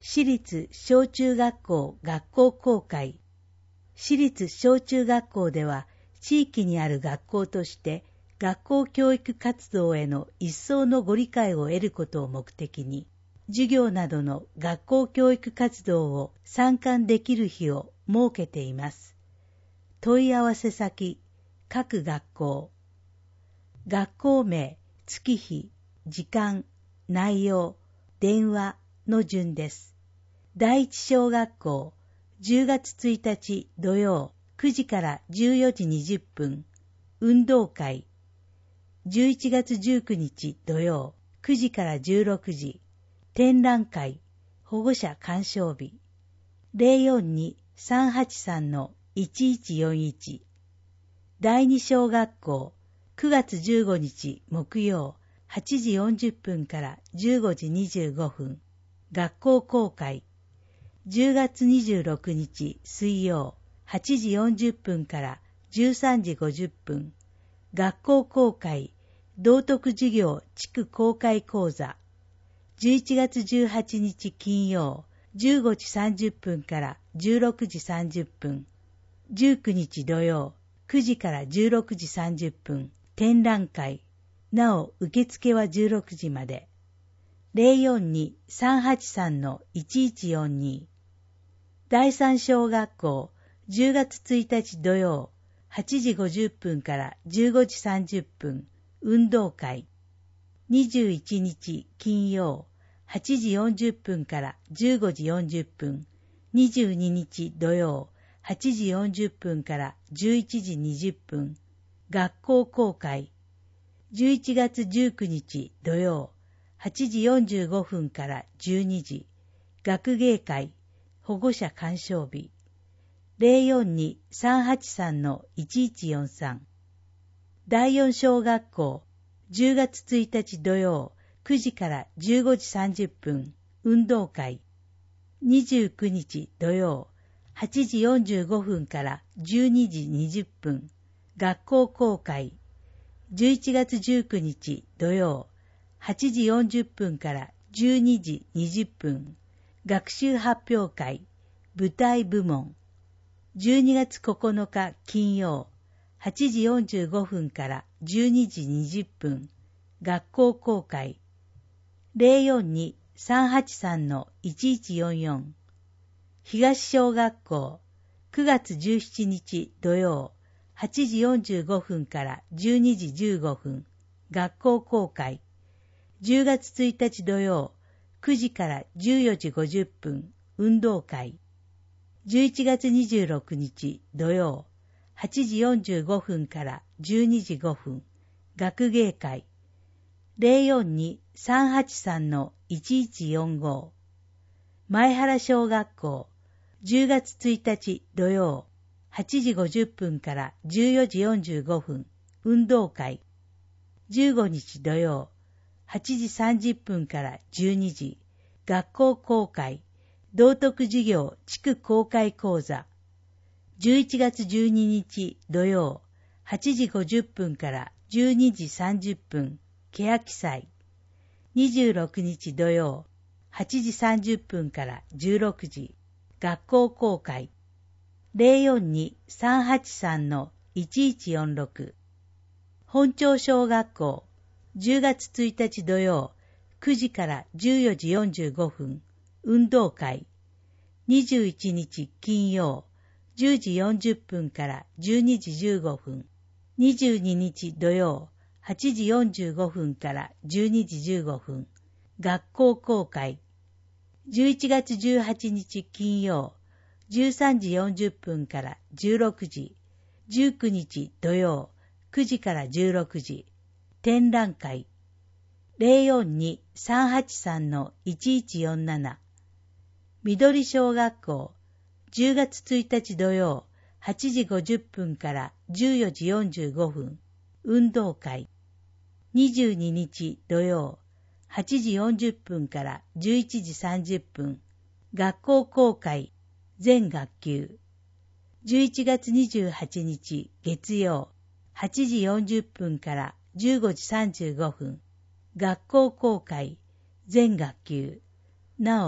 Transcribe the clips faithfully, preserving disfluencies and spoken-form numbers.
私立小中学校学校公開。私立小中学校では、地域にある学校として、学校教育活動への一層のご理解を得ることを目的に、授業などの学校教育活動を参観できる日を設けています。問い合わせ先、各学校。学校名、月日、時間、内容、電話の順です。第一小学校、じゅうがつついたち土曜くじからじゅうよじにじゅっぷん、運動会。じゅういちがつじゅうくにち土曜くじからじゅうろくじ、展覧会、保護者鑑賞日。ゼロよんに さんはちさん いちいちよんいち。第二小学校、くがつじゅうごにち木曜はちじよんじゅっぷんからじゅうごじにじゅうごふん、学校公開。じゅうがつにじゅうろくにち水曜はちじよんじゅっぷんからじゅうさんじごじゅっぷん、学校公開道徳授業地区公開講座。じゅういちがつじゅうはちにち金曜じゅうごじさんじゅっぷんからじゅうろくじさんじゅっぷん、じゅうくにち土曜くじからじゅうろくじさんじゅっぷん、展覧会。なお受付はじゅうろくじまで。ゼロよんに さんはちさん いちいちよんに。第三小学校、じゅうがつついたち土曜はちじごじゅっぷんからじゅうごじさんじゅっぷん、運動会。にじゅういちにち金曜はちじよんじゅっぷんからじゅうごじよんじゅっぷん、にじゅうににち土曜はちじよんじゅっぷんからじゅういちじにじゅっぷん、学校公開。じゅういちがつじゅうくにち土曜はちじよんじゅうごふんからじゅうにじ、学芸会、保護者鑑賞日。ゼロよんに さんはちさん いちいちよんさん。第四小学校、じゅうがつついたち土曜くじからじゅうごじさんじゅっぷん、運動会。にじゅうくにち土曜はちじよんじゅうごふんからじゅうにじにじゅっぷん、学校公開。じゅういちがつじゅうくにち土曜はちじよんじゅっぷんからじゅうにじにじゅっぷん、学習発表会、舞台部門。じゅうにがつここのか金曜はちじよんじゅうごふんからじゅうにじにじゅっぷん、学校公開。ゼロよんに さんはちさん いちいちよんよん。東小学校、くがつじゅうしちにち土曜はちじよんじゅうごふんからじゅうにじじゅうごふん、学校公開。じゅうがつついたち土曜くじからじゅうよじごじゅっぷん、運動会。じゅういちがつにじゅうろくにち土曜はちじよんじゅうごふんからじゅうにじごふん、学芸会。ゼロよんに さんはちさん いちいちよんご。前原小学校、じゅうがつついたち土曜はちじごじゅっぷんからじゅうよじよんじゅうごふん、運動会。じゅうごにち土曜はちじさんじゅっぷんからじゅうにじ、学校公開道徳授業地区公開講座。じゅういちがつじゅうににち土曜はちじごじゅっぷんからじゅうにじさんじゅっぷん、欅祭。にじゅうろくにち土曜はちじさんじゅっぷんからじゅうろくじ、学校公開。ゼロよんに さんはちさん いちいちよんろく。本町小学校、じゅうがつついたち土曜くじからじゅうよじよんじゅうごふん、運動会。にじゅういちにち金曜じゅうじよんじゅっぷんからじゅうにじじゅうごふん、にじゅうににち土曜はちじよんじゅうごふんからじゅうにじじゅうごふん、学校公開。じゅういちがつじゅうはちにち金曜じゅうさんじよんじゅっぷんからじゅうろくじ、じゅうくにち土曜くじからじゅうろくじ、展覧会。ゼロよんに さんはちさん いちいちよんなな。緑小学校、じゅうがつついたち土曜はちじごじゅっぷんからじゅうよじよんじゅうごふん、運動会。にじゅうににち土曜はちじよんじゅっぷんからじゅういちじさんじゅっぷん、学校公開全学級。じゅういちがつにじゅうはちにち月曜はちじよんじゅっぷんからじゅうごじさんじゅうごふん、学校公開全学級。なお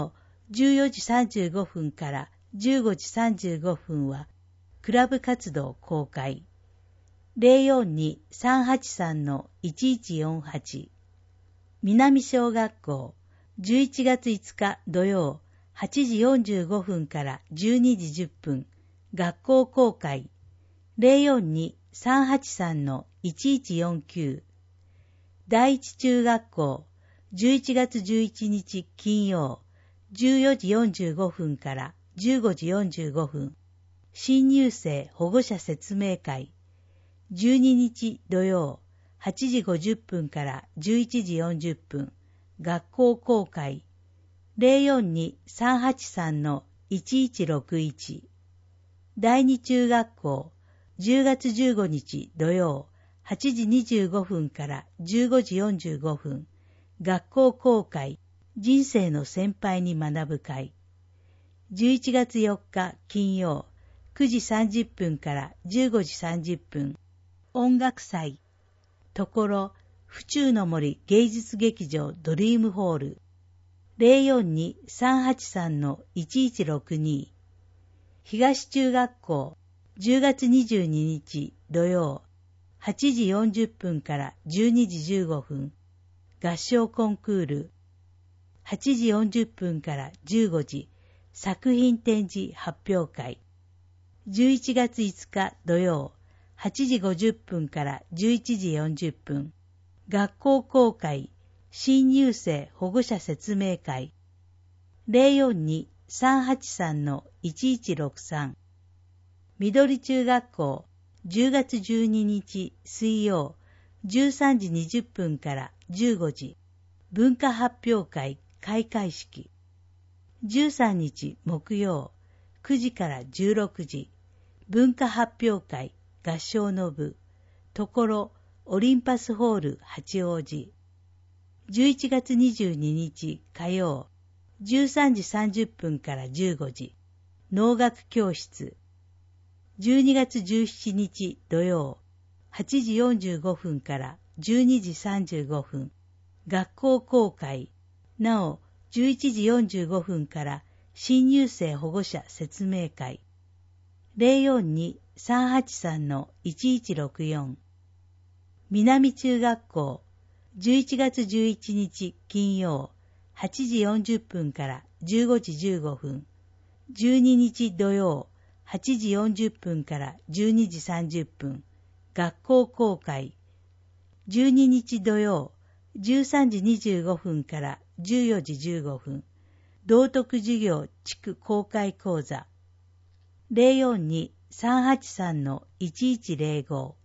じゅうよじさんじゅうごふんからじゅうごじさんじゅうごふんはクラブ活動公開。ゼロよんに さんはちさん いちいちよんはち。南小学校じゅういちがついつか土曜はちじよんじゅうごふんからじゅうにじじゅっぷん学校公開。ゼロよんに さんはちさん いちいちよんきゅう。第一中学校じゅういちがつじゅういちにち金曜じゅうよじよんじゅうごふんからじゅうごじよんじゅうごふん新入生保護者説明会。じゅうににち土曜はちじごじゅっぷんからじゅういちじよんじゅっぷん学校公開。ゼロよんに さんはちさん いちいちろくいち。第二中学校じゅうがつじゅうごにち土曜はちじにじゅうごふんからじゅうごじよんじゅうごふん学校公開。人生の先輩に学ぶ会。じゅういちがつよっか金曜くじさんじゅっぷんからじゅうごじさんじゅっぷん音楽祭。ところ府中の森芸術劇場ドリームホール。ゼロよんに さんはちさん いちいちろくに。東中学校じゅうがつにじゅうににち土曜はちじよんじゅっぷんからじゅうにじじゅうごふん合唱コンクール。はちじよんじゅっぷんからじゅうごじ作品展示発表会。じゅういちがついつか土曜はちじごじゅっぷんからじゅういちじよんじゅっぷん学校公開新入生保護者説明会。ゼロよんに さんはちさん いちいちろくさん。緑中学校じゅうがつじゅうににち水曜じゅうさんじにじゅっぷんからじゅうごじ文化発表会開会式。じゅうさんにち木曜くじからじゅうろくじ文化発表会合唱の部。ところオリンパスホール八王子。じゅういちがつにじゅうににち火曜じゅうさんじさんじゅっぷんからじゅうごじ能楽教室。じゅうにがつじゅうしちにち土曜はちじよんじゅうごふんからじゅうにじさんじゅうごふん学校公開。なおじゅういちじよんじゅうごふんから新入生保護者説明会。ゼロよんに さんはちさん いちいちろくよん。南中学校じゅういちがつじゅういちにち金曜はちじよんじゅっぷんからじゅうごじじゅうごふんじゅうににち土曜はちじよんじゅっぷんからじゅうにじさんじゅっぷん学校公開。じゅうににち土曜じゅうさんじにじゅうごふんからじゅうよじじゅうごふん道徳授業地区公開講座。ゼロよんに さんはちさん いちいちぜろご。